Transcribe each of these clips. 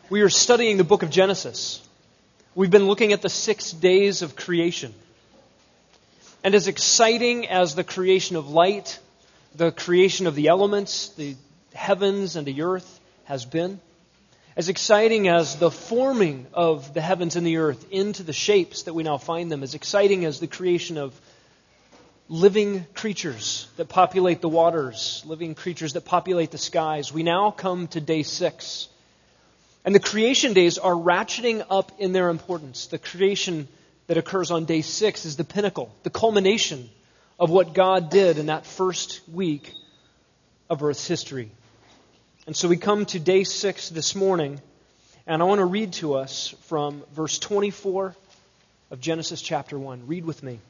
We are studying the book of Genesis. We've been looking at the 6 days of creation. And as exciting as the creation of light, the creation of the elements, the heavens and the earth has been, as exciting as the forming of the heavens and the earth into the shapes that we now find them, as exciting as the creation of living creatures that populate the waters, living creatures that populate the skies, we now come to day 6. And the creation days are ratcheting up in their importance. The creation that occurs on day 6 is the pinnacle, the culmination of what God did in that first week of Earth's history. And so we come to day 6 this morning, and I want to read to us from verse 24 of Genesis chapter 1. Read with me.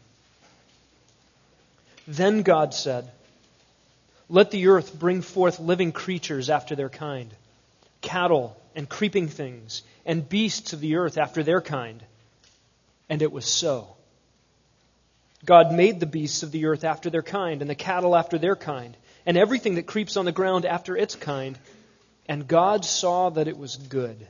Then God said, "Let the earth bring forth living creatures after their kind, cattle and creeping things, and beasts of the earth after their kind." And it was so. God made the beasts of the earth after their kind, and the cattle after their kind, and everything that creeps on the ground after its kind. And God saw that it was good.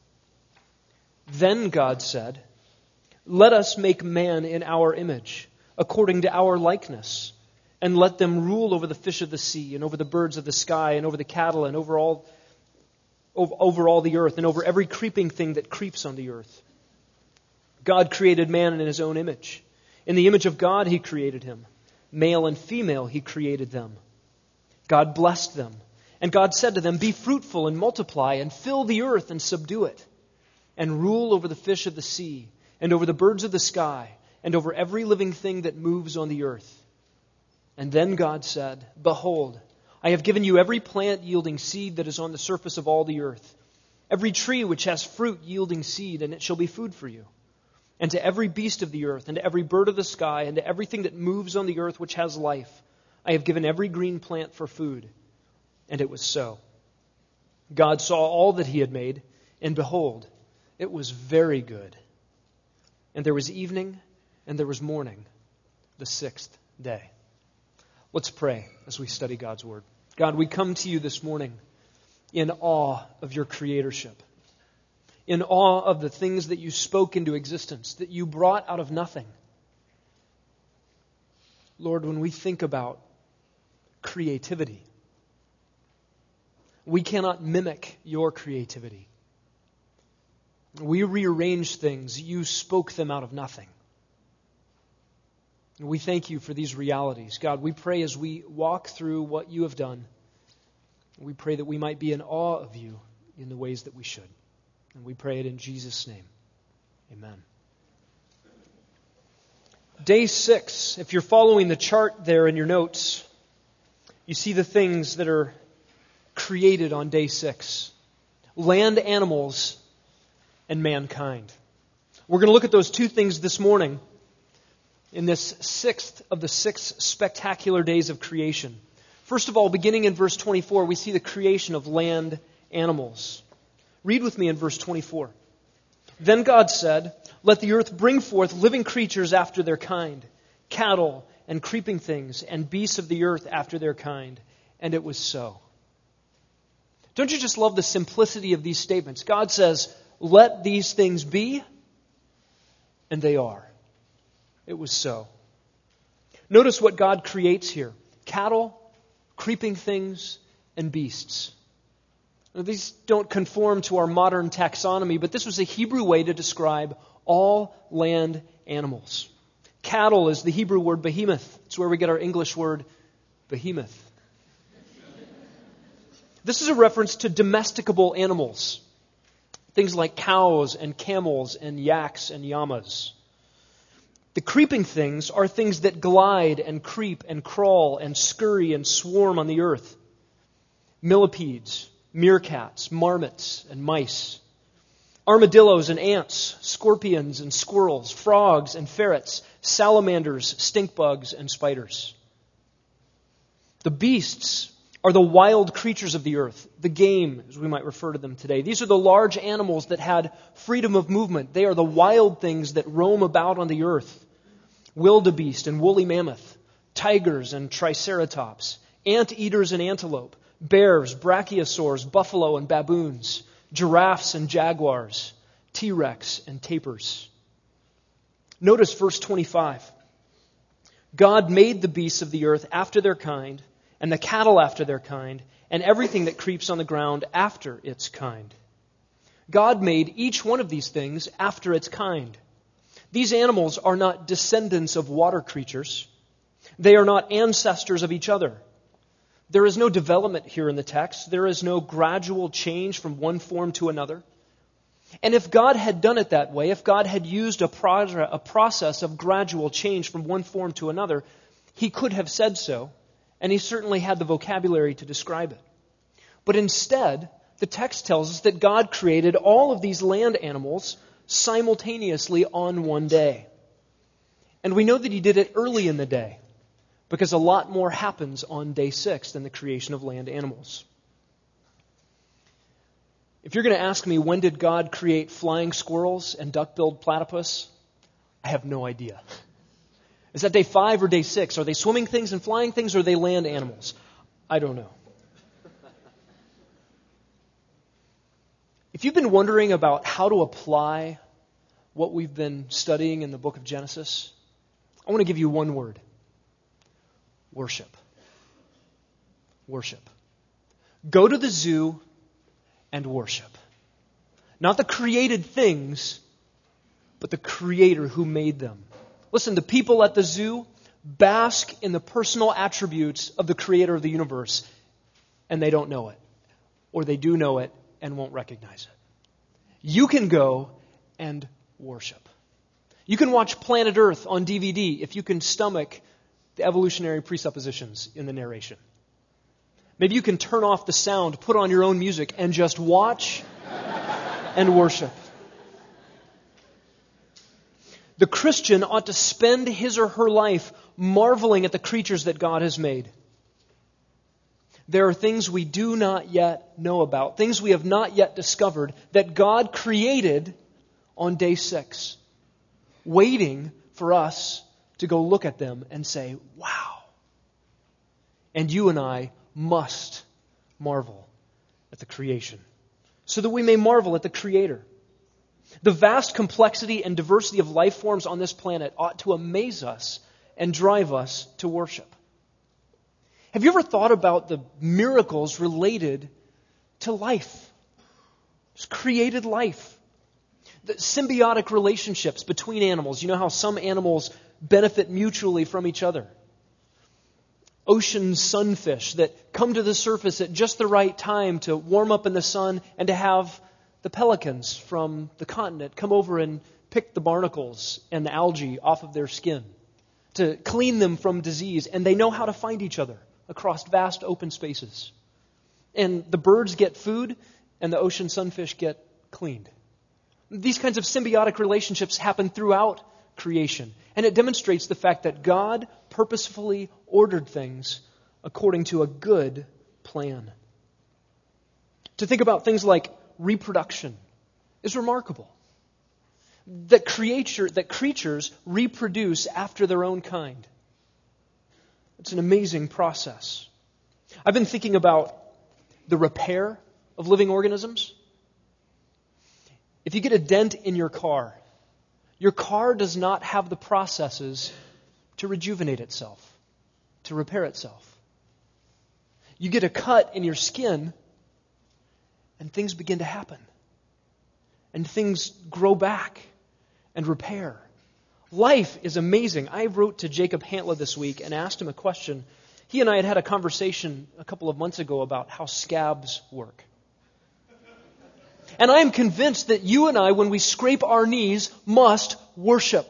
Then God said, "Let us make man in our image, according to our likeness, and let them rule over the fish of the sea, and over the birds of the sky, and over the cattle, and over all the earth, and over every creeping thing that creeps on the earth." God created man in His own image. In the image of God He created him. Male and female He created them. God blessed them. And God said to them, "Be fruitful and multiply, and fill the earth and subdue it, and rule over the fish of the sea, and over the birds of the sky, and over every living thing that moves on the earth." And then God said, "Behold, I have given you every plant yielding seed that is on the surface of all the earth, every tree which has fruit yielding seed, and it shall be food for you. And to every beast of the earth, and to every bird of the sky, and to everything that moves on the earth which has life, I have given every green plant for food." And it was so. God saw all that He had made, and behold, it was very good. And there was evening, and there was morning, the 6th day. Let's pray as we study God's Word. God, we come to You this morning in awe of Your creatorship, in awe of the things that You spoke into existence, that You brought out of nothing. Lord, when we think about creativity, we cannot mimic Your creativity. We rearrange things. You spoke them out of nothing. And we thank You for these realities. God, we pray as we walk through what You have done, we pray that we might be in awe of You in the ways that we should. And we pray it in Jesus' name. Amen. Day 6, if you're following the chart there in your notes, you see the things that are created on day 6. Land animals and mankind. We're going to look at those two things this morning in this 6th of the 6 spectacular days of creation. First of all, beginning in verse 24, we see the creation of land animals. Read with me in verse 24. Then God said, "Let the earth bring forth living creatures after their kind, cattle and creeping things, and beasts of the earth after their kind." And it was so. Don't you just love the simplicity of these statements? God says, "Let these things be," and they are. It was so. Notice what God creates here. Cattle, creeping things, and beasts. Now, these don't conform to our modern taxonomy, but this was a Hebrew way to describe all land animals. Cattle is the Hebrew word behemoth. It's where we get our English word behemoth. This is a reference to domesticable animals. Things like cows and camels and yaks and llamas. The creeping things are things that glide and creep and crawl and scurry and swarm on the earth. Millipedes, meerkats, marmots, and mice. Armadillos and ants, scorpions and squirrels, frogs and ferrets, salamanders, stink bugs, and spiders. The beasts are the wild creatures of the earth, the game, as we might refer to them today. These are the large animals that had freedom of movement. They are the wild things that roam about on the earth. Wildebeest and woolly mammoth, tigers and triceratops, anteaters and antelope, bears, brachiosaurs, buffalo and baboons, giraffes and jaguars, T-Rex and tapirs. Notice verse 25. God made the beasts of the earth after their kind, and the cattle after their kind, and everything that creeps on the ground after its kind. God made each one of these things after its kind. These animals are not descendants of water creatures. They are not ancestors of each other. There is no development here in the text. There is no gradual change from one form to another. And if God had done it that way, if God had used a process of gradual change from one form to another, He could have said so, and He certainly had the vocabulary to describe it. But instead, the text tells us that God created all of these land animals simultaneously on one day. And we know that He did it early in the day, because a lot more happens on day 6 than the creation of land animals. If you're going to ask me, when did God create flying squirrels and duck-billed platypus? I have no idea. Is that day 5 or day 6? Are they swimming things and flying things, or are they land animals? I don't know. If you've been wondering about how to apply what we've been studying in the book of Genesis, I want to give you one word. Worship. Worship. Go to the zoo and worship. Not the created things, but the Creator who made them. Listen, the people at the zoo bask in the personal attributes of the Creator of the universe, and they don't know it. Or they do know it and won't recognize it. You can go and worship. You can watch Planet Earth on DVD if you can stomach the evolutionary presuppositions in the narration. Maybe you can turn off the sound, put on your own music, and just watch and worship. The Christian ought to spend his or her life marveling at the creatures that God has made. There are things we do not yet know about, things we have not yet discovered, that God created on day 6, waiting for us to go look at them and say, wow. And you and I must marvel at the creation, so that we may marvel at the Creator. The vast complexity and diversity of life forms on this planet ought to amaze us and drive us to worship. Have you ever thought about the miracles related to life? Just created life. The symbiotic relationships between animals. You know how some animals benefit mutually from each other. Ocean sunfish that come to the surface at just the right time to warm up in the sun and to have the pelicans from the continent come over and pick the barnacles and the algae off of their skin, to clean them from disease, and they know how to find each other across vast open spaces. And the birds get food, and the ocean sunfish get cleaned. These kinds of symbiotic relationships happen throughout creation, and it demonstrates the fact that God purposefully ordered things according to a good plan. To think about things like reproduction is remarkable. That creatures reproduce after their own kind. It's an amazing process. I've been thinking about the repair of living organisms. If you get a dent in your car does not have the processes to rejuvenate itself, to repair itself. You get a cut in your skin, and things begin to happen. And things grow back and repair. Life is amazing. I wrote to Jacob Hantla this week and asked him a question. He and I had a conversation a couple of months ago about how scabs work. And I am convinced that you and I, when we scrape our knees, must worship.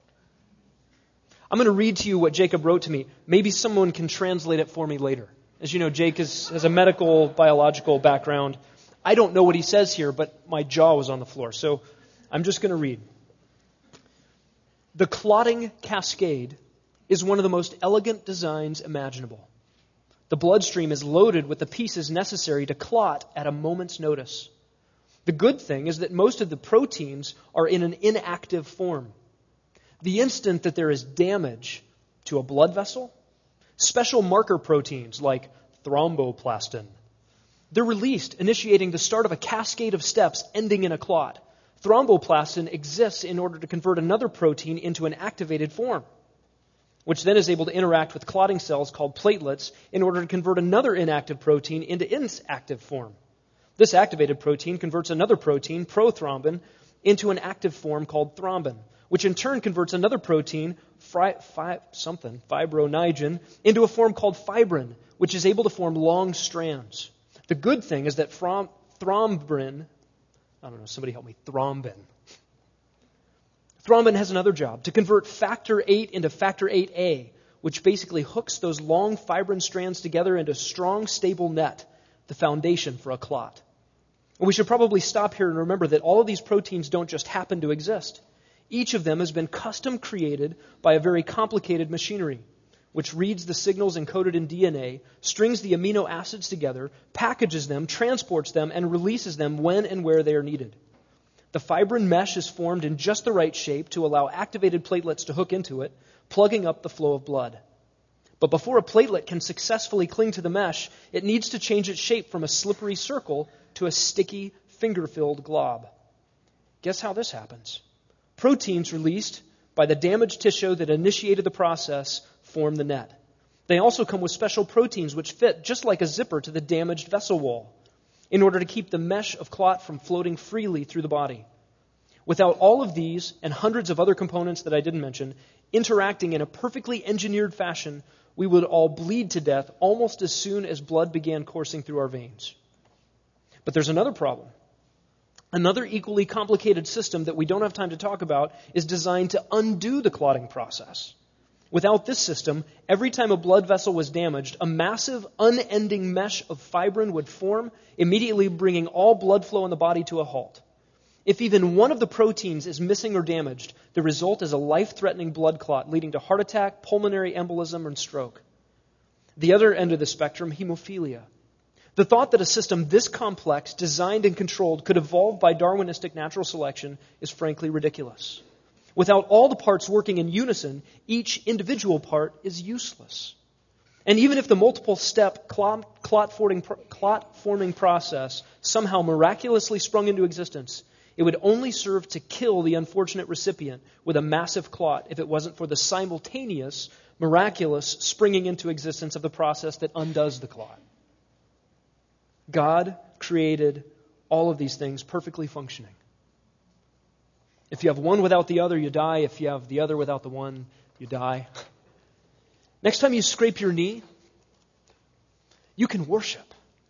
I'm going to read to you what Jacob wrote to me. Maybe someone can translate it for me later. As you know, Jake has a medical, biological background. I don't know what he says here, but my jaw was on the floor. So I'm just going to read. The clotting cascade is one of the most elegant designs imaginable. The bloodstream is loaded with the pieces necessary to clot at a moment's notice. The good thing is that most of the proteins are in an inactive form. The instant that there is damage to a blood vessel, special marker proteins like thromboplastin They're released, initiating the start of a cascade of steps ending in a clot. Thromboplastin exists in order to convert another protein into an activated form, which then is able to interact with clotting cells called platelets in order to convert another inactive protein into its active form. This activated protein converts another protein, prothrombin, into an active form called thrombin, which in turn converts another protein, fibronigin, into a form called fibrin, which is able to form long strands. The good thing is that thrombin, Thrombin has another job, to convert factor VIII into factor VIIIa, which basically hooks those long fibrin strands together into a strong, stable net, the foundation for a clot. And we should probably stop here and remember that all of these proteins don't just happen to exist. Each of them has been custom created by a very complicated machinery, which reads the signals encoded in DNA, strings the amino acids together, packages them, transports them, and releases them when and where they are needed. The fibrin mesh is formed in just the right shape to allow activated platelets to hook into it, plugging up the flow of blood. But before a platelet can successfully cling to the mesh, it needs to change its shape from a slippery circle to a sticky, finger-filled glob. Guess how this happens? Proteins released by the damaged tissue that initiated the process form the net. They also come with special proteins which fit just like a zipper to the damaged vessel wall in order to keep the mesh of clot from floating freely through the body. Without all of these and hundreds of other components that I didn't mention interacting in a perfectly engineered fashion, we would all bleed to death almost as soon as blood began coursing through our veins. But there's another problem. Another equally complicated system that we don't have time to talk about is designed to undo the clotting process. Without this system, every time a blood vessel was damaged, a massive, unending mesh of fibrin would form, immediately bringing all blood flow in the body to a halt. If even one of the proteins is missing or damaged, the result is a life-threatening blood clot leading to heart attack, pulmonary embolism, and stroke. The other end of the spectrum, hemophilia. The thought that a system this complex, designed and controlled, could evolve by Darwinistic natural selection is frankly ridiculous. Without all the parts working in unison, each individual part is useless. And even if the multiple-step clot-forming process somehow miraculously sprung into existence, it would only serve to kill the unfortunate recipient with a massive clot if it wasn't for the simultaneous, miraculous springing into existence of the process that undoes the clot. God created all of these things perfectly functioning. If you have one without the other, you die. If you have the other without the one, you die. Next time you scrape your knee, you can worship.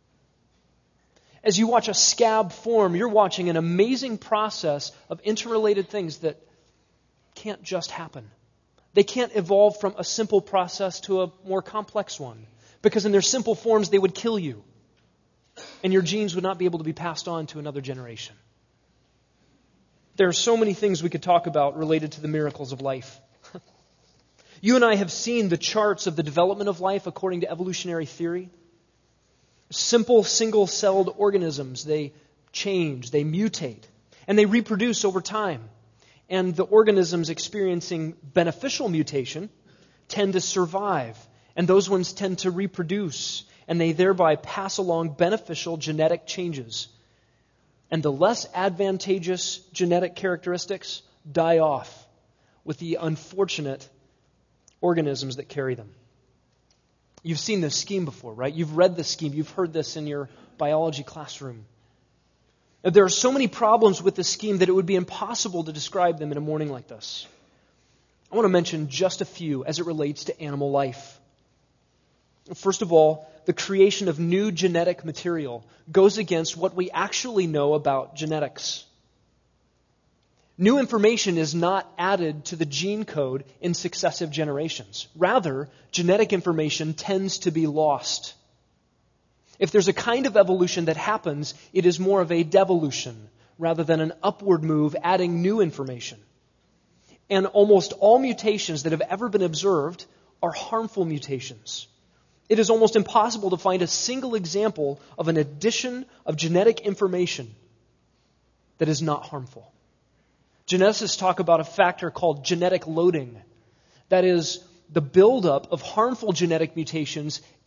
As you watch a scab form, you're watching an amazing process of interrelated things that can't just happen. They can't evolve from a simple process to a more complex one, because in their simple forms, they would kill you, and your genes would not be able to be passed on to another generation. There are so many things we could talk about related to the miracles of life. You and I have seen the charts of the development of life according to evolutionary theory. Simple single-celled organisms, they change, they mutate, and they reproduce over time. And the organisms experiencing beneficial mutation tend to survive, and those ones tend to reproduce, and they thereby pass along beneficial genetic changes. And the less advantageous genetic characteristics die off with the unfortunate organisms that carry them. You've seen this scheme before, right? You've read this scheme. You've heard this in your biology classroom. There are so many problems with this scheme that it would be impossible to describe them in a morning like this. I want to mention just a few as it relates to animal life. First of all, the creation of new genetic material goes against what we actually know about genetics. New information is not added to the gene code in successive generations. Rather, genetic information tends to be lost. If there's a kind of evolution that happens, it is more of a devolution rather than an upward move adding new information. And almost all mutations that have ever been observed are harmful mutations. It is almost impossible to find a single example of an addition of genetic information that is not harmful. Geneticists talk about a factor called genetic loading. That is, the buildup of harmful genetic mutations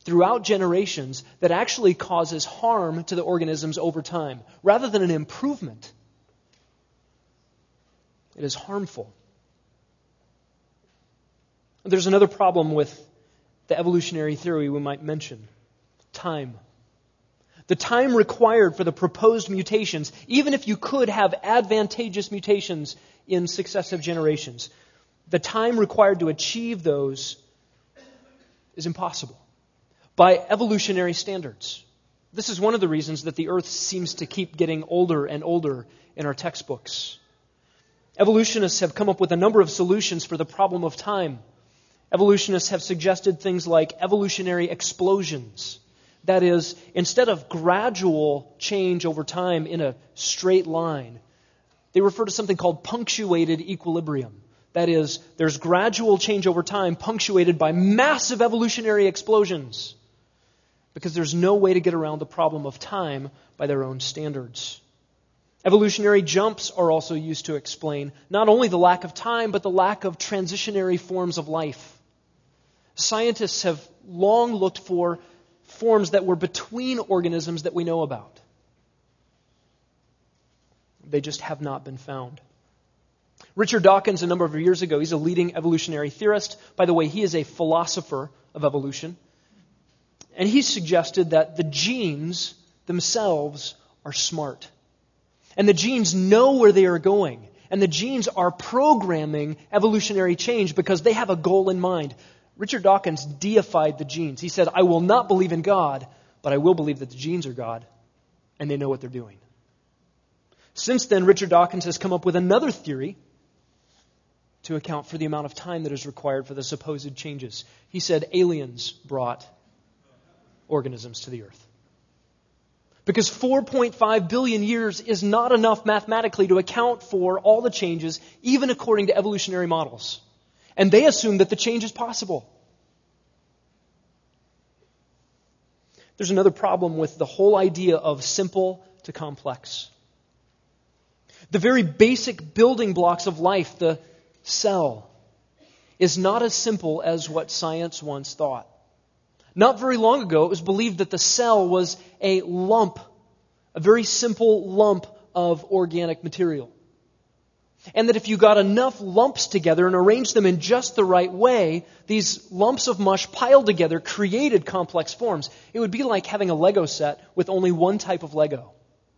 throughout generations that actually causes harm to the organisms over time. Rather than an improvement, it is harmful. There's another problem with the evolutionary theory we might mention. Time. The time required for the proposed mutations, even if you could have advantageous mutations in successive generations, the time required to achieve those is impossible by evolutionary standards. This is one of the reasons that the earth seems to keep getting older and older in our textbooks. Evolutionists have come up with a number of solutions for the problem of time. Evolutionists have suggested things like evolutionary explosions. That is, instead of gradual change over time in a straight line, they refer to something called punctuated equilibrium. That is, there's gradual change over time punctuated by massive evolutionary explosions, because there's no way to get around the problem of time by their own standards. Evolutionary jumps are also used to explain not only the lack of time, but the lack of transitionary forms of life. Scientists have long looked for forms that were between organisms that we know about. They just have not been found. Richard Dawkins, a number of years ago, he's a leading evolutionary theorist. By the way, he is a philosopher of evolution. And he suggested that the genes themselves are smart. And the genes know where they are going. And the genes are programming evolutionary change because they have a goal in mind. Richard Dawkins deified the genes. He said, I will not believe in God, but I will believe that the genes are God, and they know what they're doing. Since then, Richard Dawkins has come up with another theory to account for the amount of time that is required for the supposed changes. He said aliens brought organisms to the earth. Because 4.5 billion years is not enough mathematically to account for all the changes, even according to evolutionary models. And they assume that the change is possible. There's another problem with the whole idea of simple to complex. The very basic building blocks of life, the cell, is not as simple as what science once thought. Not very long ago, it was believed that the cell was a lump, a very simple lump of organic material. And that if you got enough lumps together and arranged them in just the right way, these lumps of mush piled together created complex forms. It would be like having a Lego set with only one type of Lego.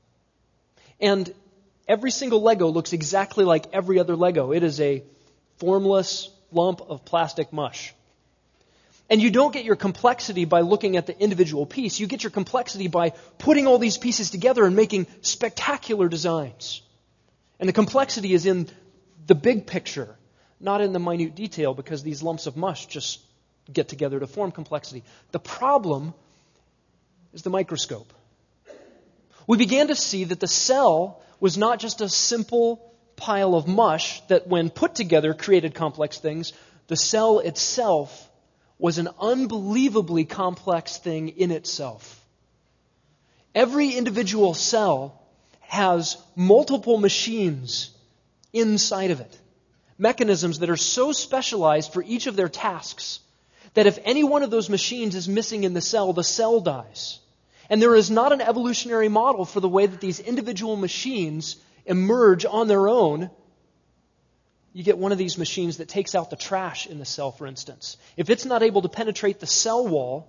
And every single Lego looks exactly like every other Lego. It is a formless lump of plastic mush. And you don't get your complexity by looking at the individual piece. You get your complexity by putting all these pieces together and making spectacular designs. And the complexity is in the big picture, not in the minute detail, because these lumps of mush just get together to form complexity. The problem is the microscope. We began to see that the cell was not just a simple pile of mush that, when put together, created complex things. The cell itself was an unbelievably complex thing in itself. Every individual cell has multiple machines inside of it. Mechanisms that are so specialized for each of their tasks that if any one of those machines is missing in the cell dies. And there is not an evolutionary model for the way that these individual machines emerge on their own. You get one of these machines that takes out the trash in the cell, for instance. If it's not able to penetrate the cell wall,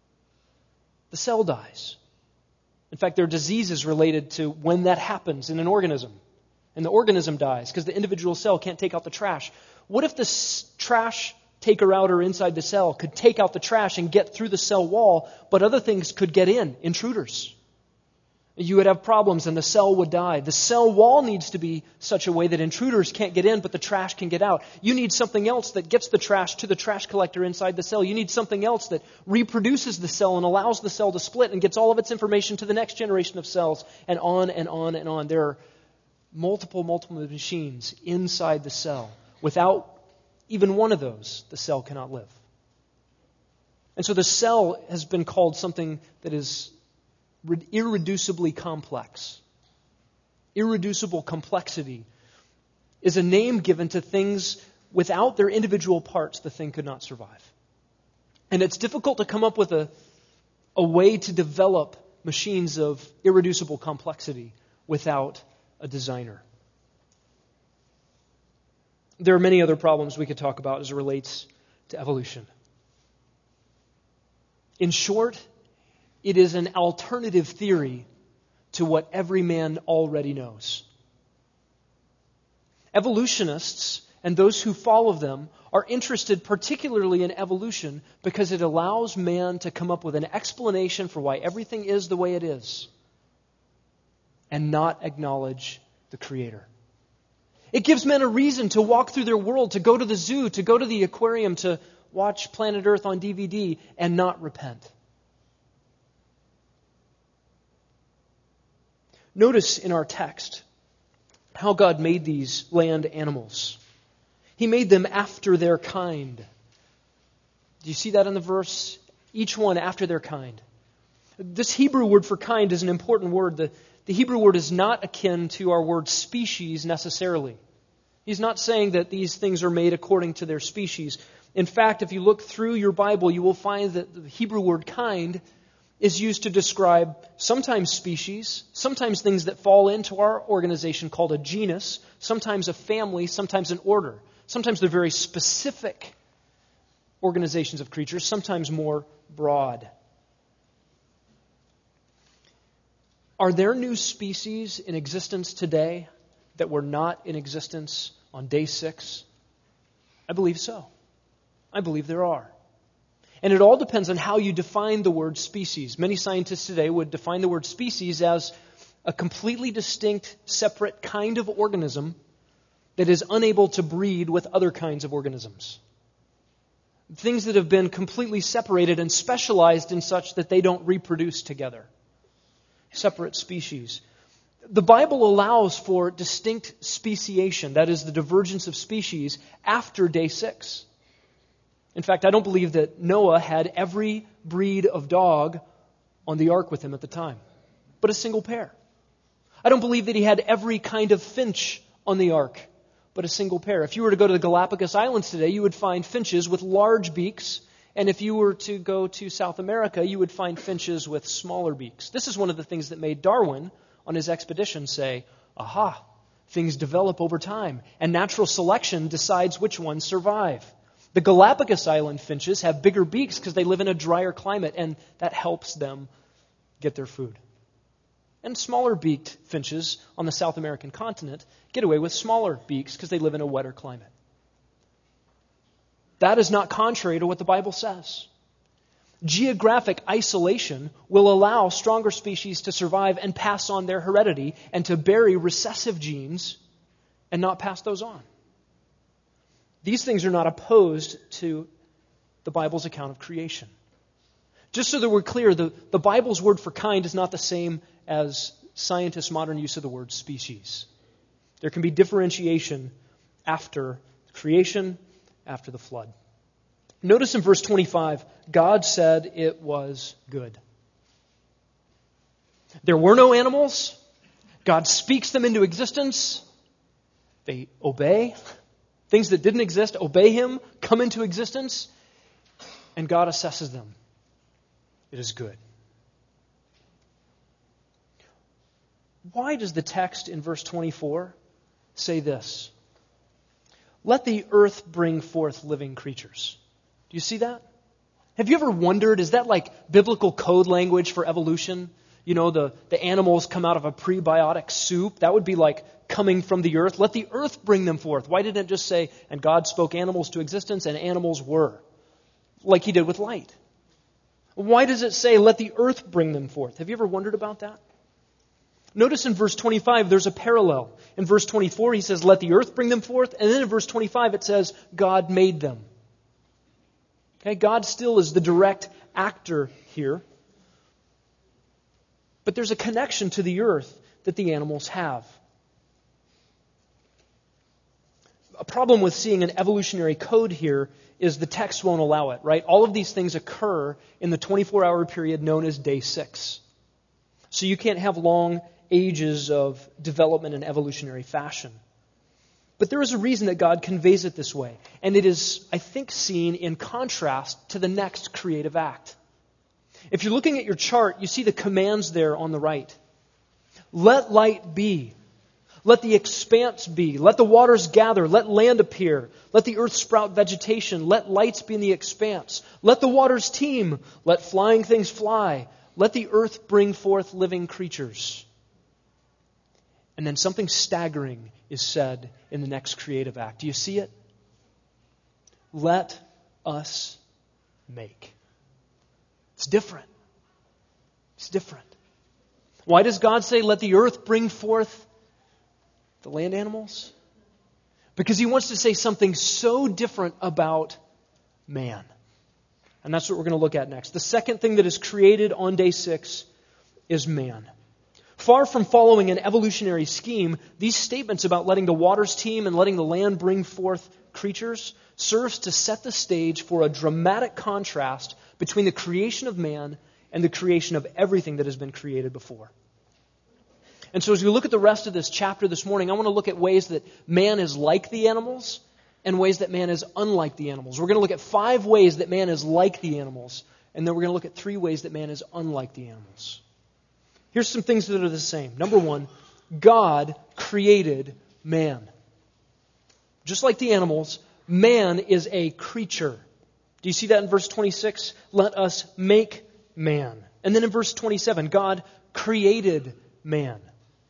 the cell dies. In fact, there are diseases related to when that happens in an organism. And the organism dies because the individual cell can't take out the trash. What if the trash taker-outer inside the cell could take out the trash and get through the cell wall, but other things could get in, intruders? You would have problems and the cell would die. The cell wall needs to be such a way that intruders can't get in, but the trash can get out. You need something else that gets the trash to the trash collector inside the cell. You need something else that reproduces the cell and allows the cell to split and gets all of its information to the next generation of cells, and on and on and on. There are multiple machines inside the cell. Without even one of those, the cell cannot live. And so the cell has been called something that is irreducibly complex. Irreducible complexity is a name given to things without their individual parts the thing could not survive. And it's difficult to come up with a a way to develop machines of irreducible complexity without a designer. There are many other problems we could talk about as it relates to evolution. In short, it is an alternative theory to what every man already knows. Evolutionists and those who follow them are interested particularly in evolution because it allows man to come up with an explanation for why everything is the way it is and not acknowledge the Creator. It gives men a reason to walk through their world, to go to the zoo, to go to the aquarium, to watch Planet Earth on DVD and not repent. Notice in our text how God made these land animals. He made them after their kind. Do you see that in the verse? Each one after their kind. This Hebrew word for kind is an important word. The Hebrew word is not akin to our word species necessarily. He's not saying that these things are made according to their species. In fact, if you look through your Bible, you will find that the Hebrew word kind is used to describe sometimes species, sometimes things that fall into our organization called a genus, sometimes a family, sometimes an order. Sometimes they're very specific organizations of creatures, sometimes more broad. Are there new species in existence today that were not in existence on day 6? I believe so. I believe there are. And it all depends on how you define the word species. Many scientists today would define the word species as a completely distinct, separate kind of organism that is unable to breed with other kinds of organisms. Things that have been completely separated and specialized in such that they don't reproduce together. Separate species. The Bible allows for distinct speciation, that is, the divergence of species, after day 6. In fact, I don't believe that Noah had every breed of dog on the ark with him at the time, but a single pair. I don't believe that he had every kind of finch on the ark, but a single pair. If you were to go to the Galapagos Islands today, you would find finches with large beaks, and if you were to go to South America, you would find finches with smaller beaks. This is one of the things that made Darwin, on his expedition, say, aha, things develop over time, and natural selection decides which ones survive. The Galapagos Island finches have bigger beaks because they live in a drier climate, and that helps them get their food. And smaller beaked finches on the South American continent get away with smaller beaks because they live in a wetter climate. That is not contrary to what the Bible says. Geographic isolation will allow stronger species to survive and pass on their heredity and to bury recessive genes and not pass those on. These things are not opposed to the Bible's account of creation. Just so that we're clear, the Bible's word for kind is not the same as scientists' modern use of the word species. There can be differentiation after creation, after the flood. Notice in verse 25, God said it was good. There were no animals. God speaks them into existence. They obey. Things that didn't exist obey Him, come into existence, and God assesses them. It is good. Why does the text in verse 24 say this? Let the earth bring forth living creatures. Do you see that? Have you ever wondered, is that like biblical code language for evolution? You know, the animals come out of a prebiotic soup. That would be like coming from the earth. Let the earth bring them forth. Why didn't it just say, and God spoke animals to existence and animals were? Like He did with light. Why does it say, let the earth bring them forth? Have you ever wondered about that? Notice in verse 25, there's a parallel. In verse 24, He says, let the earth bring them forth. And then in verse 25, it says, God made them. Okay, God still is the direct actor here. But there's a connection to the earth that the animals have. A problem with seeing an evolutionary code here is the text won't allow it, right? All of these things occur in the 24-hour period known as day 6. So you can't have long ages of development in evolutionary fashion. But there is a reason that God conveys it this way. And it is, I think, seen in contrast to the next creative act. If you're looking at your chart, you see the commands there on the right. Let light be. Let the expanse be. Let the waters gather. Let land appear. Let the earth sprout vegetation. Let lights be in the expanse. Let the waters teem. Let flying things fly. Let the earth bring forth living creatures. And then something staggering is said in the next creative act. Do you see it? Let us make. It's different. It's different. Why does God say, let the earth bring forth the land animals? Because He wants to say something so different about man. And that's what we're going to look at next. The second thing that is created on day 6 is man. Far from following an evolutionary scheme, these statements about letting the waters teem and letting the land bring forth creatures serves to set the stage for a dramatic contrast between the creation of man and the creation of everything that has been created before. And so as we look at the rest of this chapter this morning, I want to look at ways that man is like the animals and ways that man is unlike the animals. We're going to look at 5 ways that man is like the animals, and then we're going to look at 3 ways that man is unlike the animals. Here's some things that are the same. Number 1, God created man. Just like the animals, man is a creature. Do you see that in verse 26? Let us make man. And then in verse 27, God created man.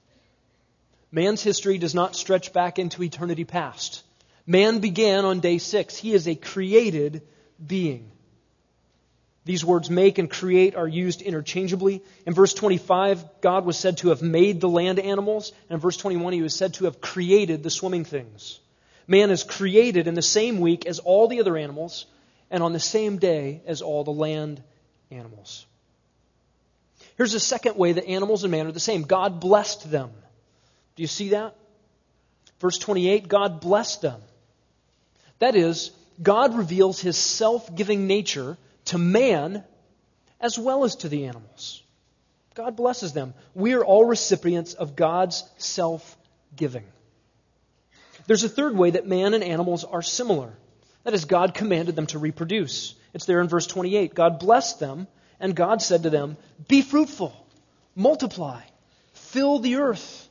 Man's history does not stretch back into eternity past. Man began on day 6. He is a created being. These words make and create are used interchangeably. In verse 25, God was said to have made the land animals. And in verse 21, He was said to have created the swimming things. Man is created in the same week as all the other animals and on the same day as all the land animals. Here's a second way that animals and man are the same. God blessed them. Do you see that? Verse 28, God blessed them. That is, God reveals His self-giving nature to man as well as to the animals. God blesses them. We are all recipients of God's self-giving. There's a third way that man and animals are similar. That is, God commanded them to reproduce. It's there in verse 28. God blessed them, and God said to them, be fruitful, multiply, fill the earth.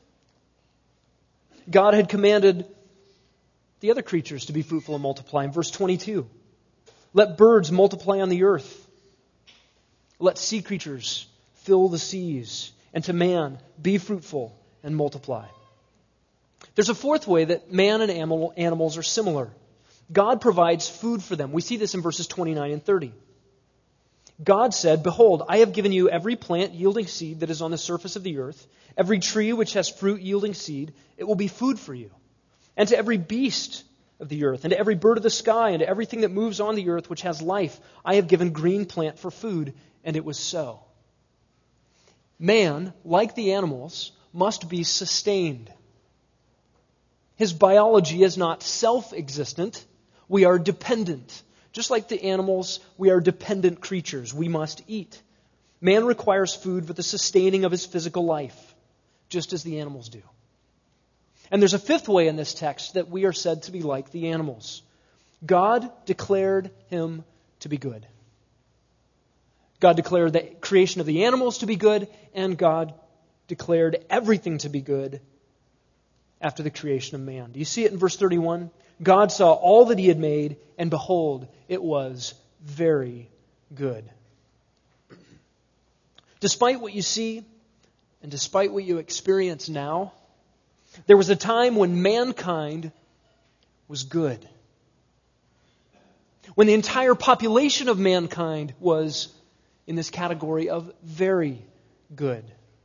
God had commanded the other creatures to be fruitful and multiply. In verse 22, let birds multiply on the earth. Let sea creatures fill the seas. And to man, be fruitful and multiply. There's a fourth way that man and animals are similar. God provides food for them. We see this in verses 29 and 30. God said, behold, I have given you every plant yielding seed that is on the surface of the earth, every tree which has fruit yielding seed, it will be food for you. And to every beast of the earth, and to every bird of the sky, and to everything that moves on the earth which has life, I have given green plant for food, and it was so. Man, like the animals, must be sustained. His biology is not self-existent. We are dependent. Just like the animals, we are dependent creatures. We must eat. Man requires food for the sustaining of his physical life, just as the animals do. And there's a fifth way in this text that we are said to be like the animals. God declared him to be good. God declared the creation of the animals to be good, and God declared everything to be good after the creation of man. Do you see it in verse 31? God saw all that He had made, and behold, it was very good. Despite what you see, and despite what you experience now, there was a time when mankind was good. When the entire population of mankind was in this category of very good.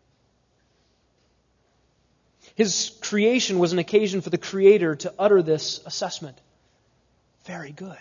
His creation was an occasion for the Creator to utter this assessment. Very good.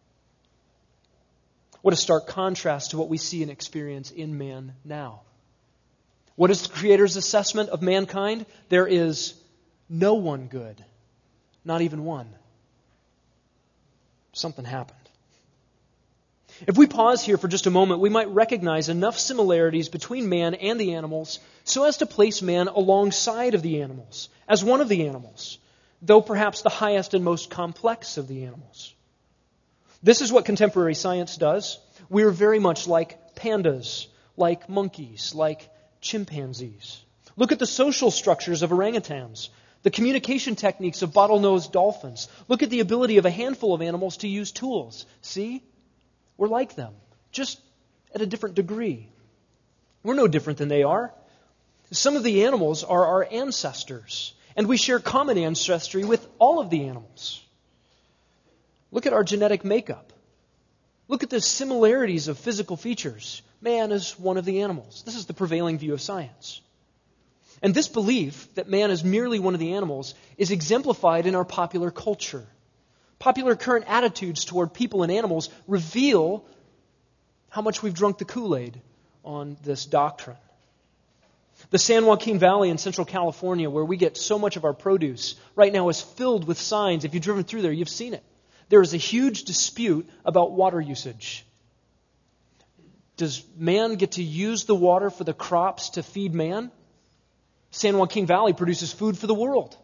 What a stark contrast to what we see and experience in man now. What is the Creator's assessment of mankind? There is no one good. Not even one. Something happened. If we pause here for just a moment, we might recognize enough similarities between man and the animals so as to place man alongside of the animals, as one of the animals, though perhaps the highest and most complex of the animals. This is what contemporary science does. We are very much like pandas, like monkeys, like chimpanzees. Look at the social structures of orangutans, the communication techniques of bottlenose dolphins. Look at the ability of a handful of animals to use tools. See? We're like them, just at a different degree. We're no different than they are. Some of the animals are our ancestors, and we share common ancestry with all of the animals. Look at our genetic makeup. Look at the similarities of physical features. Man is one of the animals. This is the prevailing view of science. And this belief that man is merely one of the animals is exemplified in our popular culture. Popular current attitudes toward people and animals reveal how much we've drunk the Kool-Aid on this doctrine. The San Joaquin Valley in Central California, where we get so much of our produce, right now is filled with signs. If you've driven through there, you've seen it. There is a huge dispute about water usage. Does man get to use the water for the crops to feed man? San Joaquin Valley produces food for the world.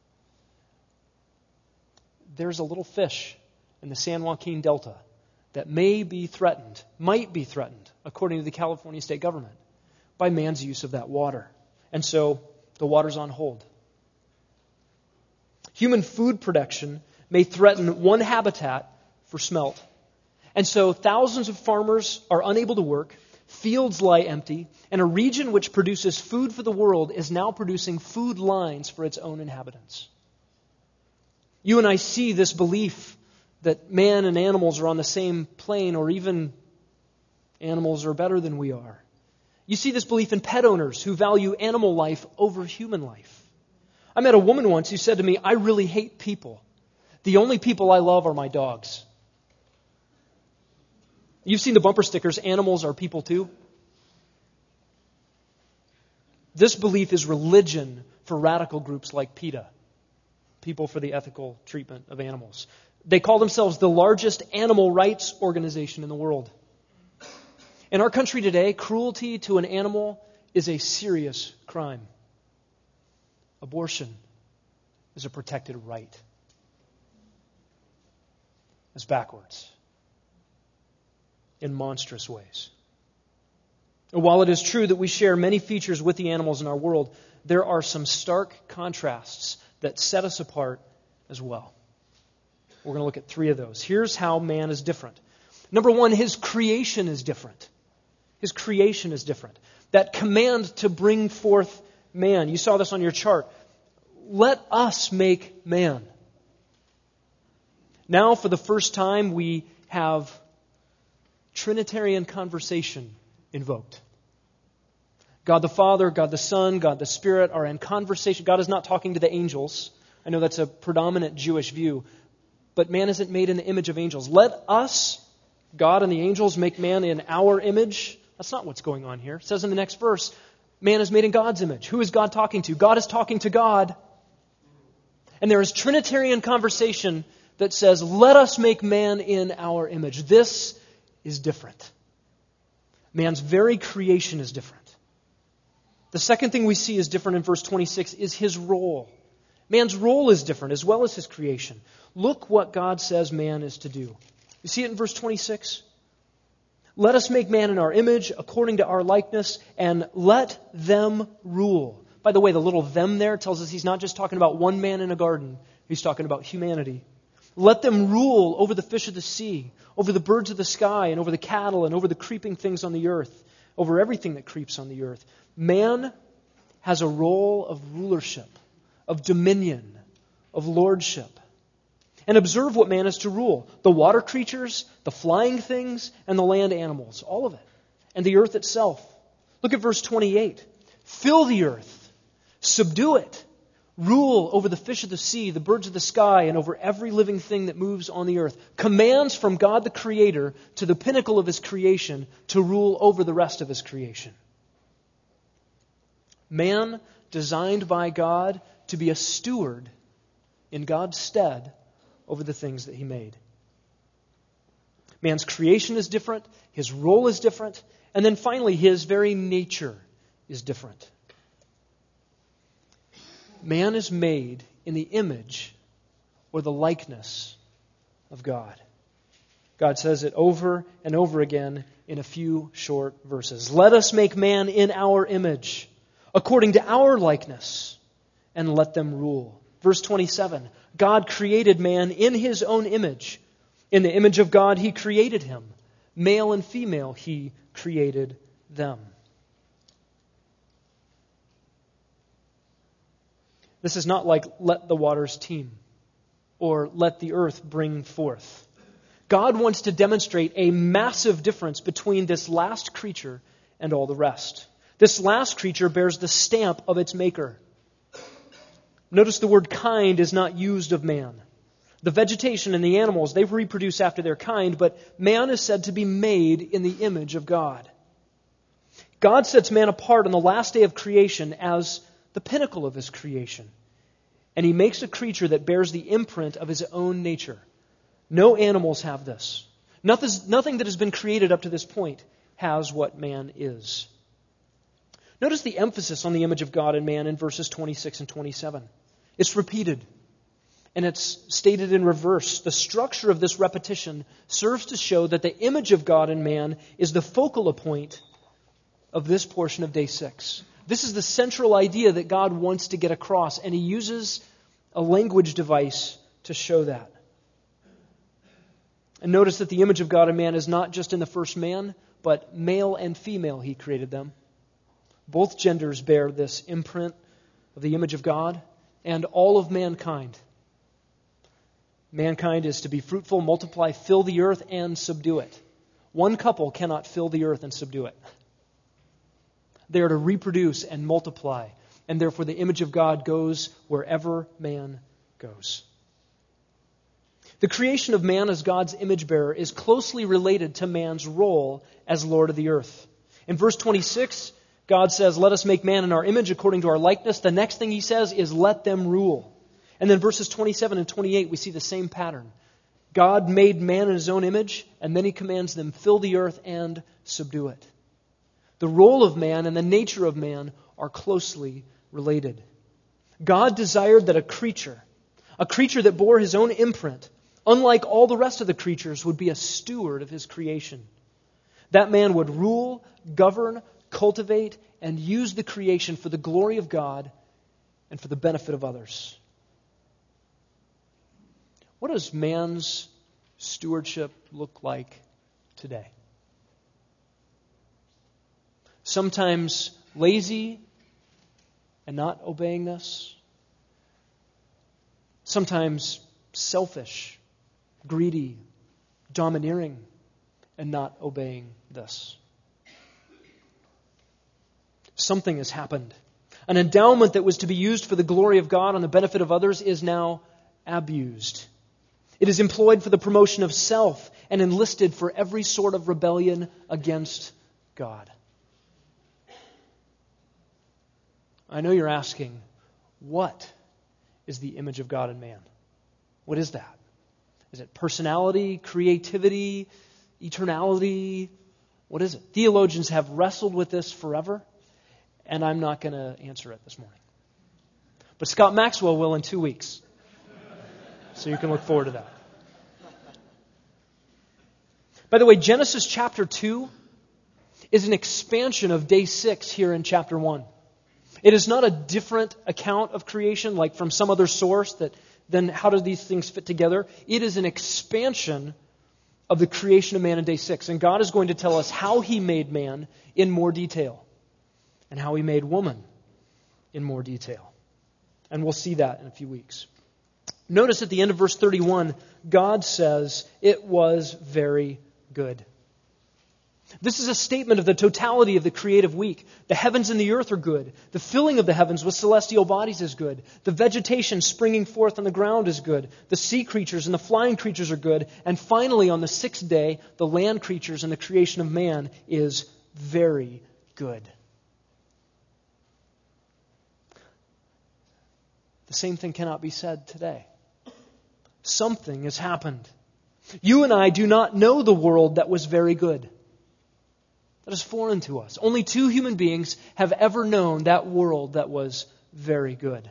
There's a little fish in the San Joaquin Delta that might be threatened, according to the California state government, by man's use of that water. And so the water's on hold. Human food production may threaten one habitat for smelt. And so thousands of farmers are unable to work, fields lie empty, and a region which produces food for the world is now producing food lines for its own inhabitants. You and I see this belief that man and animals are on the same plane, or even animals are better than we are. You see this belief in pet owners who value animal life over human life. I met a woman once who said to me, "I really hate people. The only people I love are my dogs." You've seen the bumper stickers, "Animals are people too." This belief is religion for radical groups like PETA, People for the Ethical Treatment of Animals. They call themselves the largest animal rights organization in the world. In our country today, cruelty to an animal is a serious crime. Abortion is a protected right. It's backwards in monstrous ways. And while it is true that we share many features with the animals in our world, there are some stark contrasts that set us apart as well. We're going to look at 3 of those. Here's how man is different. Number 1, his creation is different. His creation is different. That command to bring forth man. You saw this on your chart. Let us make man. Now, for the first time, we have Trinitarian conversation invoked. God the Father, God the Son, God the Spirit are in conversation. God is not talking to the angels. I know that's a predominant Jewish view. But man isn't made in the image of angels. Let us, God and the angels, make man in our image. That's not what's going on here. It says in the next verse, man is made in God's image. Who is God talking to? God is talking to God. And there is Trinitarian conversation that says, let us make man in our image. This is different. Man's very creation is different. The second thing we see is different in verse 26 is his role. Man's role is different as well as his creation. Look what God says man is to do. You see it in verse 26? Let us make man in our image, according to our likeness, and let them rule. By the way, the little them there tells us he's not just talking about one man in a garden. He's talking about humanity. Let them rule over the fish of the sea, over the birds of the sky, and over the cattle, and over the creeping things on the earth, over everything that creeps on the earth. Man has a role of rulership, of dominion, of lordship. And observe what man is to rule. The water creatures, the flying things, and the land animals. All of it. And the earth itself. Look at verse 28. Fill the earth. Subdue it. Rule over the fish of the sea, the birds of the sky, and over every living thing that moves on the earth. Commands from God the Creator to the pinnacle of His creation to rule over the rest of His creation. Man, designed by God to be a steward in God's stead over the things that He made. Man's creation is different, his role is different, and then finally his very nature is different. Man is made in the image or the likeness of God. God says it over and over again in a few short verses. Let us make man in our image, according to our likeness, and let them rule. Verse 27, God created man in His own image. In the image of God He created him. Male and female He created them. This is not like let the waters teem or let the earth bring forth. God wants to demonstrate a massive difference between this last creature and all the rest. This last creature bears the stamp of its maker. Notice the word kind is not used of man. The vegetation and the animals, they reproduce after their kind, but man is said to be made in the image of God. God sets man apart on the last day of creation as the pinnacle of His creation. And He makes a creature that bears the imprint of His own nature. No animals have this. Nothing that has been created up to this point has what man is. Notice the emphasis on the image of God in man in verses 26 and 27. It's repeated, and it's stated in reverse. The structure of this repetition serves to show that the image of God in man is the focal point of this portion of day 6. This is the central idea that God wants to get across, and He uses a language device to show that. And notice that the image of God in man is not just in the first man, but male and female He created them. Both genders bear this imprint of the image of God, and all of mankind. Mankind is to be fruitful, multiply, fill the earth, and subdue it. One couple cannot fill the earth and subdue it. They are to reproduce and multiply, and therefore the image of God goes wherever man goes. The creation of man as God's image bearer is closely related to man's role as Lord of the earth. In verse 26, God says, let us make man in our image according to our likeness. The next thing He says is, let them rule. And then verses 27 and 28, we see the same pattern. God made man in His own image, and then He commands them, fill the earth and subdue it. The role of man and the nature of man are closely related. God desired that a creature that bore His own imprint, unlike all the rest of the creatures, would be a steward of His creation. That man would rule, govern, cultivate, and use the creation for the glory of God and for the benefit of others. What does man's stewardship look like today? Sometimes lazy and not obeying this. Sometimes selfish, greedy, domineering, and not obeying this. Something has happened. An endowment that was to be used for the glory of God and the benefit of others is now abused. It is employed for the promotion of self and enlisted for every sort of rebellion against God. I know you're asking, what is the image of God in man? What is that? Is it personality, creativity, eternality? What is it? Theologians have wrestled with this forever, and I'm not going to answer it this morning. But Scott Maxwell will in 2 weeks. So you can look forward to that. By the way, Genesis chapter 2 is an expansion of day 6 here in chapter 1. It is not a different account of creation like from some other source that then how do these things fit together? It is an expansion of the creation of man in day 6. And God is going to tell us how He made man in more detail and how He made woman in more detail. And we'll see that in a few weeks. Notice at the end of verse 31, God says, it was very good. This is a statement of the totality of the creative week. The heavens and the earth are good. The filling of the heavens with celestial bodies is good. The vegetation springing forth on the ground is good. The sea creatures and the flying creatures are good. And finally, on the 6th day, the land creatures and the creation of man is very good. The same thing cannot be said today. Something has happened. You and I do not know the world that was very good. That is foreign to us. Only 2 human beings have ever known that world that was very good.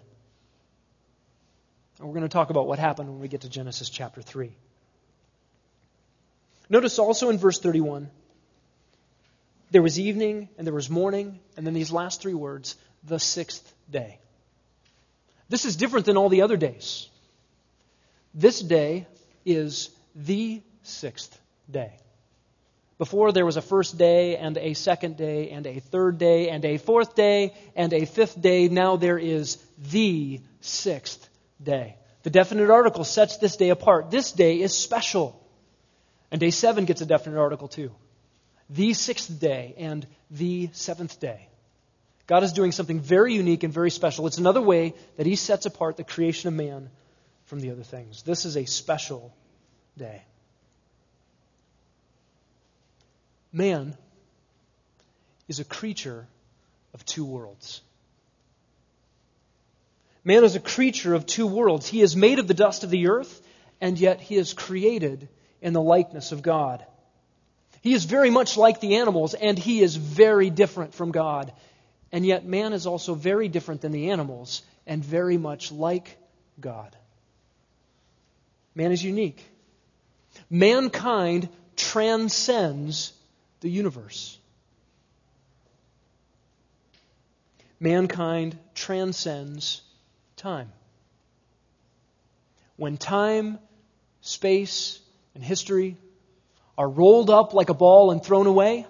And we're going to talk about what happened when we get to Genesis chapter 3. Notice also in verse 31, there was evening and there was morning, and then these last three words, the sixth day. This is different than all the other days. This day is the sixth day. Before there was a first day and a second day and a third day and a fourth day and a fifth day. Now there is the sixth day. The definite article sets this day apart. This day is special. And day 7 gets a definite article too. The sixth day and the seventh day. God is doing something very unique and very special. It's another way that He sets apart the creation of man from the other things. This is a special day. Man is a creature of two worlds. Man is a creature of two worlds. He is made of the dust of the earth, and yet he is created in the likeness of God. He is very much like the animals, and he is very different from God. And yet man is also very different than the animals, and very much like God. Man is unique. Mankind transcends the universe. Mankind transcends time. When time, space, and history are rolled up like a ball and thrown away,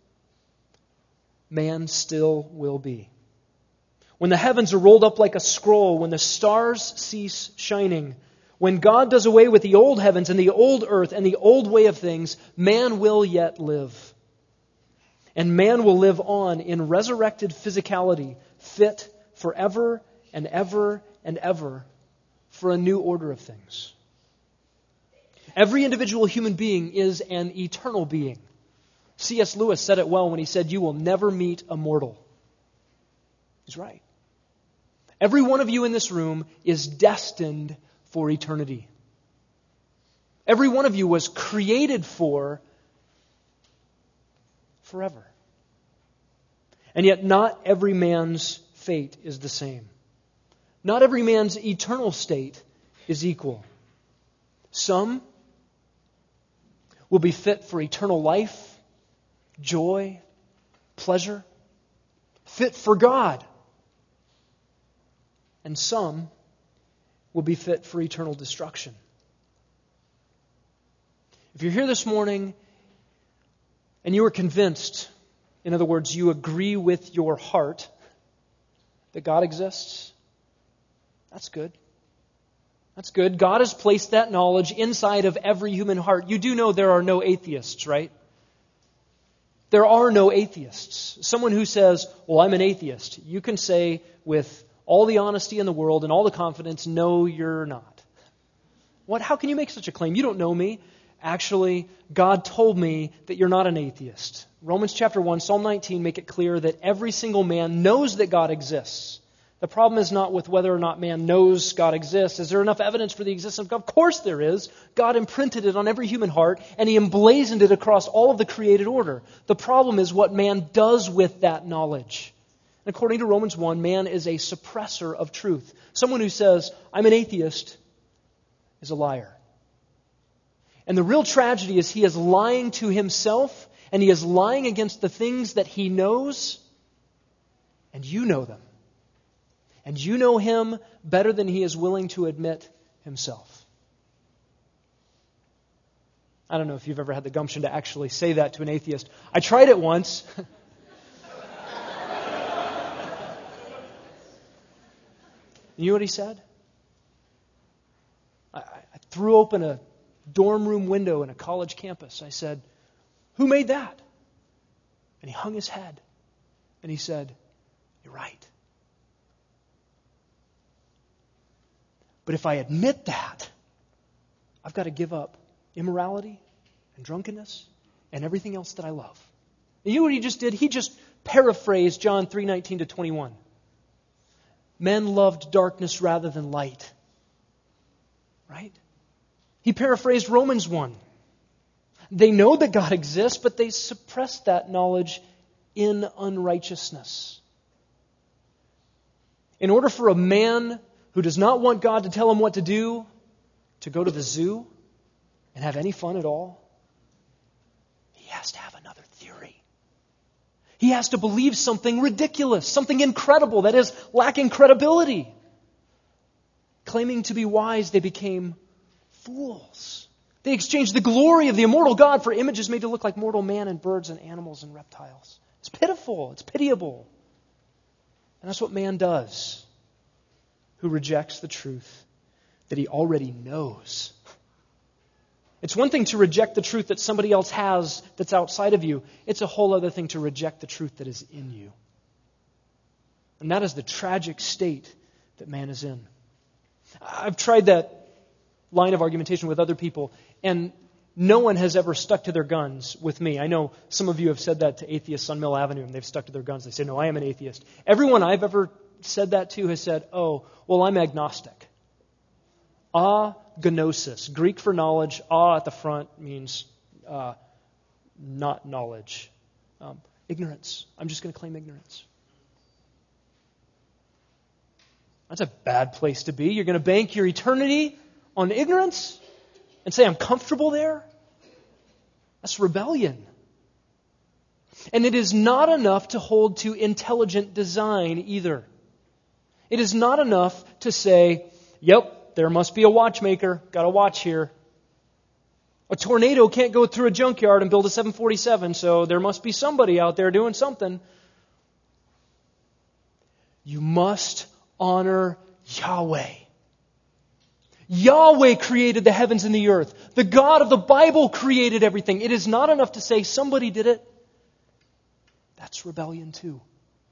man still will be. When the heavens are rolled up like a scroll, when the stars cease shining, when God does away with the old heavens and the old earth and the old way of things, man will yet live. And man will live on in resurrected physicality, fit forever and ever and ever for a new order of things. Every individual human being is an eternal being. C.S. Lewis said it well when he said, "You will never meet a mortal." He's right. Every one of you in this room is destined for eternity. Every one of you was created for forever. And yet not every man's fate is the same. Not every man's eternal state is equal. Some will be fit for eternal life, joy, pleasure, fit for God. And some will be fit for eternal destruction. If you're here this morning and you are convinced, in other words, you agree with your heart that God exists, that's good. That's good. God has placed that knowledge inside of every human heart. You do know there are no atheists, right? There are no atheists. Someone who says, "Well, I'm an atheist," you can say with all the honesty in the world and all the confidence, "No, you're not." What? How can you make such a claim? You don't know me. Actually, God told me that you're not an atheist. Romans chapter 1, Psalm 19 make it clear that every single man knows that God exists. The problem is not with whether or not man knows God exists. Is there enough evidence for the existence of God? Of course there is. God imprinted it on every human heart, and He emblazoned it across all of the created order. The problem is what man does with that knowledge. And according to Romans 1, man is a suppressor of truth. Someone who says, "I'm an atheist," is a liar. And the real tragedy is he is lying to himself, and he is lying against the things that he knows, and you know them. And you know him better than he is willing to admit himself. I don't know if you've ever had the gumption to actually say that to an atheist. I tried it once. You know what he said? I threw open a dorm room window in a college campus. I said, "Who made that?" And he hung his head. And he said, "You're right." But if I admit that, I've got to give up immorality and drunkenness and everything else that I love. And you know what he just did? He just paraphrased John 3:19-21. Men loved darkness rather than light. Right? He paraphrased Romans 1. They know that God exists, but they suppress that knowledge in unrighteousness. In order for a man who does not want God to tell him what to do, to go to the zoo and have any fun at all, he has to have another theory. He has to believe something ridiculous, something incredible that is lacking credibility. Claiming to be wise, they became fools. They exchanged the glory of the immortal God for images made to look like mortal man and birds and animals and reptiles. It's pitiful. It's pitiable. And that's what man does, who rejects the truth that he already knows. It's one thing to reject the truth that somebody else has that's outside of you. It's a whole other thing to reject the truth that is in you. And that is the tragic state that man is in. I've tried that line of argumentation with other people, and no one has ever stuck to their guns with me. I know some of you have said that to atheists on Mill Avenue, and they've stuck to their guns. They say, no, I am an atheist. Everyone I've ever said that to has said, oh, well, I'm agnostic. Agnosis, Greek for knowledge. At the front means not knowledge. Ignorance. I'm just going to claim ignorance. That's a bad place to be. You're going to bank your eternity on ignorance and say, I'm comfortable there? That's rebellion. And it is not enough to hold to intelligent design either. It is not enough to say, yep, there must be a watchmaker. Got a watch here. A tornado can't go through a junkyard and build a 747, so there must be somebody out there doing something. You must honor Yahweh. Yahweh created the heavens and the earth. The God of the Bible created everything. It is not enough to say somebody did it. That's rebellion too.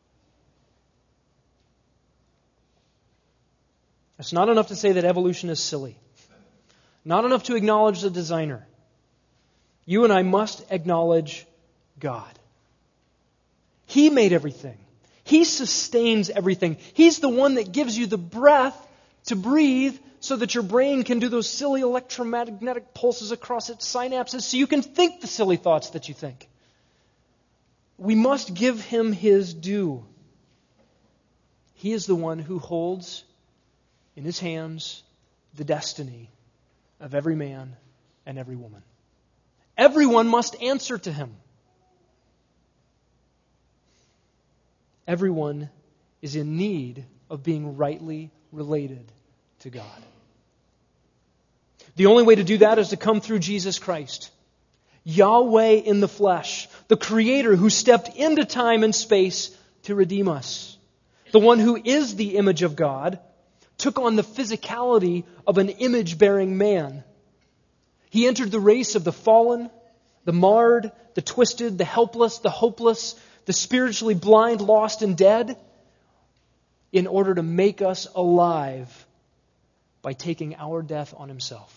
It's not enough to say that evolution is silly. Not enough to acknowledge the designer. You and I must acknowledge God. He made everything. He sustains everything. He's the one that gives you the breath to breathe so that your brain can do those silly electromagnetic pulses across its synapses so you can think the silly thoughts that you think. We must give Him His due. He is the one who holds in His hands the destiny of every man and every woman. Everyone must answer to Him. Everyone is in need of being rightly related to God. The only way to do that is to come through Jesus Christ. Yahweh in the flesh, the Creator who stepped into time and space to redeem us. The one who is the image of God took on the physicality of an image-bearing man. He entered the race of the fallen, the marred, the twisted, the helpless, the hopeless, the spiritually blind, lost, and dead, in order to make us alive by taking our death on Himself.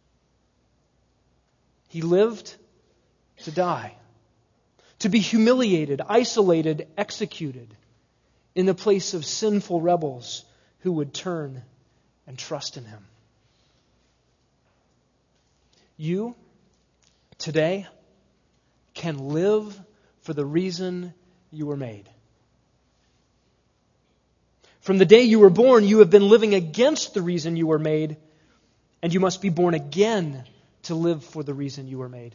He lived to die, to be humiliated, isolated, executed in the place of sinful rebels who would turn and trust in Him. You, today, can live for the reason you were made. From the day you were born, you have been living against the reason you were made, and you must be born again to live for the reason you were made.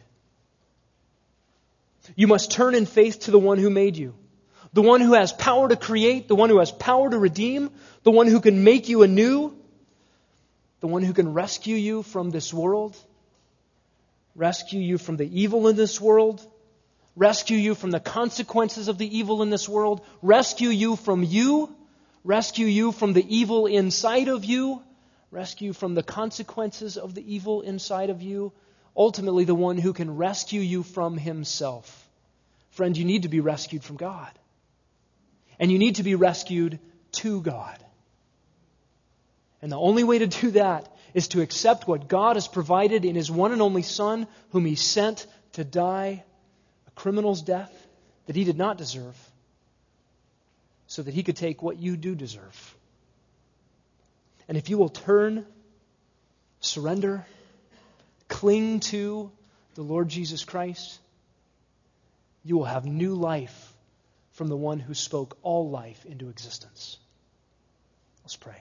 You must turn in faith to the one who made you, the one who has power to create, the one who has power to redeem, the one who can make you anew, the one who can rescue you from this world, rescue you from the evil in this world, rescue you from the consequences of the evil in this world, rescue you, rescue you from the evil inside of you, rescue from the consequences of the evil inside of you, ultimately the one who can rescue you from Himself. Friend, you need to be rescued from God. And you need to be rescued to God. And the only way to do that is to accept what God has provided in His one and only Son, whom He sent to die a criminal's death that He did not deserve, so that He could take what you do deserve. And if you will turn, surrender, cling to the Lord Jesus Christ, you will have new life from the one who spoke all life into existence. Let's pray.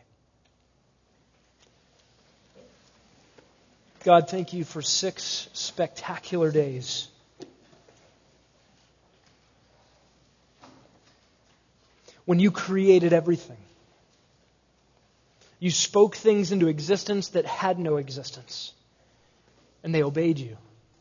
God, thank You for 6 spectacular days when you created everything. You spoke things into existence that had no existence, and they obeyed you.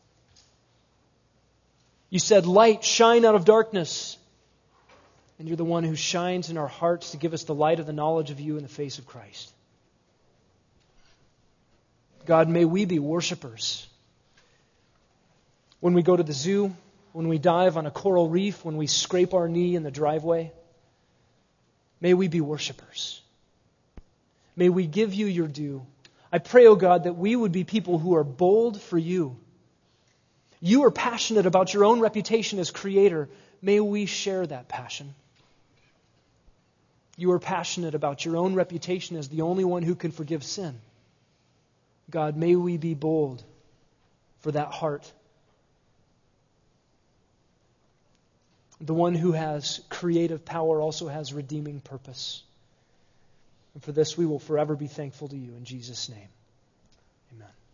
You said, "Light, shine out of darkness." And you're the one who shines in our hearts to give us the light of the knowledge of you in the face of Christ. God, may we be worshipers. When we go to the zoo, when we dive on a coral reef, when we scrape our knee in the driveway, may we be worshipers. May we give you your due. I pray, O God, that we would be people who are bold for you. You are passionate about your own reputation as Creator. May we share that passion. You are passionate about your own reputation as the only one who can forgive sin. God, may we be bold for that heart. The one who has creative power also has redeeming purpose. And for this we will forever be thankful to you in Jesus' name. Amen.